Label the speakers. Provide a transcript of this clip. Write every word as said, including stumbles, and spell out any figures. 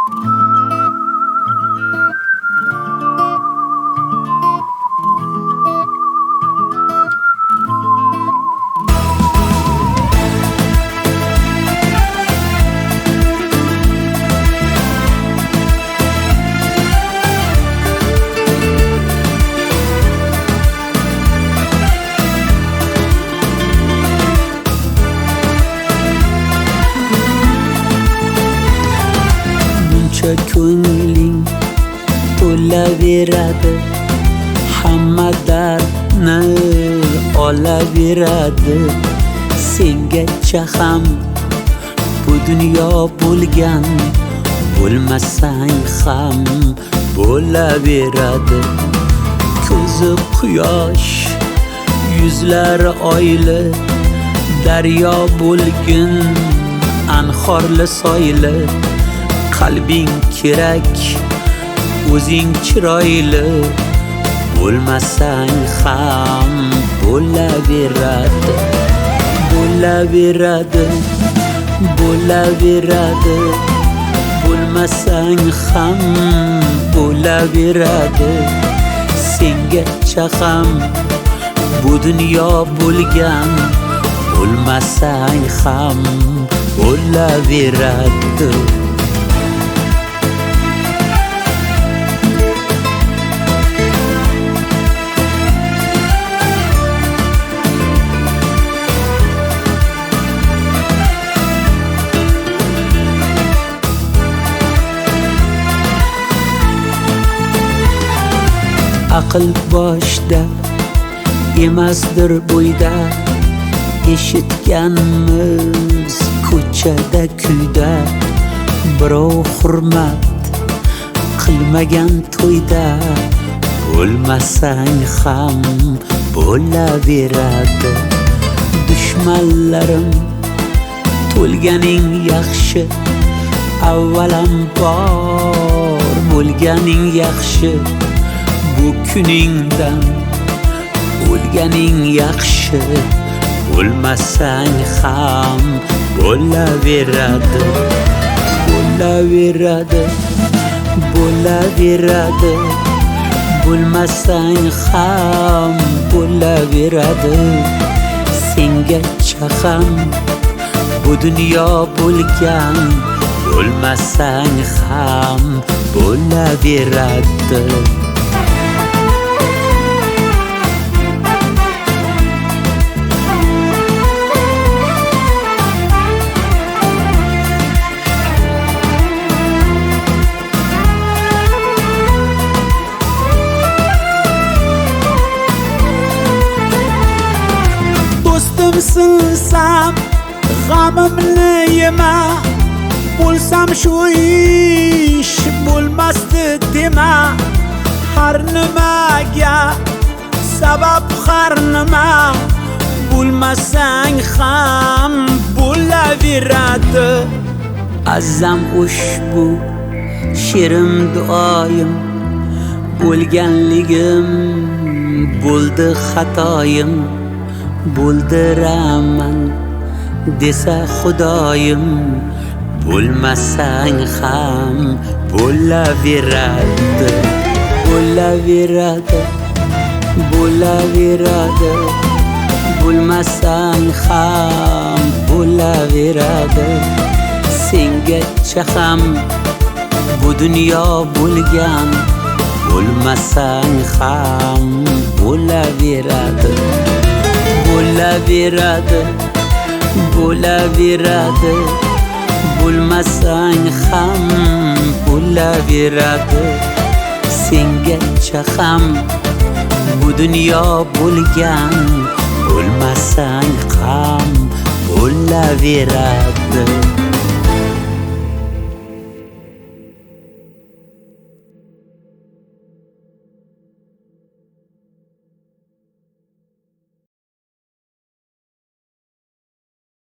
Speaker 1: ko'ngling to'laveradi, hamma dardni olaveradi. Sengacha ham bu dunyo bo'lgan, bo'lmasang ham bo'laveradi. Ko'zi quyosh, yuzlari oyli, daryo bo'lgin anhorli soyli. Qalbing kerak, o'zing chiroyli, bo'lmasang ham bo'laveradi. Bo'laveradi, bo'laveradi, bo'lmasang ham bo'laveradi. Sengacha ham bu dunyo bo'lgan, bo'lmasang ham bo'laveradi. Aql boshda emasdir bo'yda, eshitganmiz ko'chada kuyda. Birov hurmat qilmagan to'yda, bo'lmasang ham bo'laveradi. Dushmanlarim to'lganing yaxshi, avvalambor bo'lganing yaxshi. Bu kuningdan o'lganing yaxshi, bo'lmasang ham bo'laveradi. Bo'laveradi, bo'laveradi, bo'lmasang ham bo'laveradi. Sengacha ham bu dunyo bo'lgan, bo'lmasang ham bo'laveradi. Sinsam g'amimni yema, bo'lsam shu ish bo'lmasdi dema. Har nimaga sabab har nima, bo'lmasang ham bo'laveradi. Azam ushbu she'rim duoyim, bo'lganligim bo'ldi xatoyim. Bo'ldiraman desa Xudoyim, bo'lmasang ham bo'laveradi. Bo'laveradi, bo'laveradi, bo'lmasang ham bo'laveradi. Sengacha ham bu dunyo bo'lgan, bo'lmasang ham bo'laveradi. Bo'laveradi, bo'laveradi, bo'lmasang ham bo'laveradi. Sengacha ham bu dunyo bo'lgan, bo'lmasang ham bo'laveradi.